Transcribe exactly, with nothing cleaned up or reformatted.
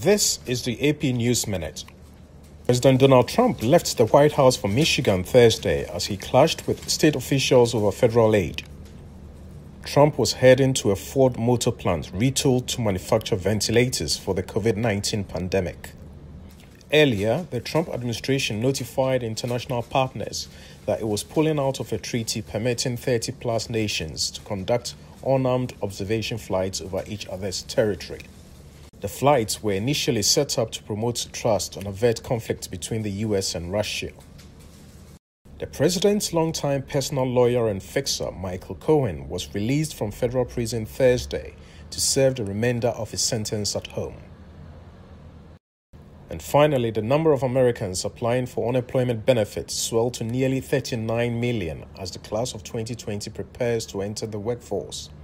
This is the A P News Minute. President Donald Trump left the White House for Michigan Thursday as he clashed with state officials over federal aid. Trump was heading to a Ford Motor plant retooled to manufacture ventilators for the COVID nineteen pandemic. Earlier, the Trump administration notified international partners that it was pulling out of a treaty permitting thirty plus nations to conduct unarmed observation flights over each other's territory. The flights were initially set up to promote trust and avert conflict between the U S and Russia. The president's longtime personal lawyer and fixer, Michael Cohen, was released from federal prison Thursday to serve the remainder of his sentence at home. And finally, the number of Americans applying for unemployment benefits swelled to nearly thirty-nine million as the class of twenty twenty prepares to enter the workforce.